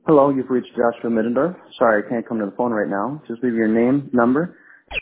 Hello, you've reached Joshua Middendorf. Sorry, I can't come to the phone right now. Just leave your name, number,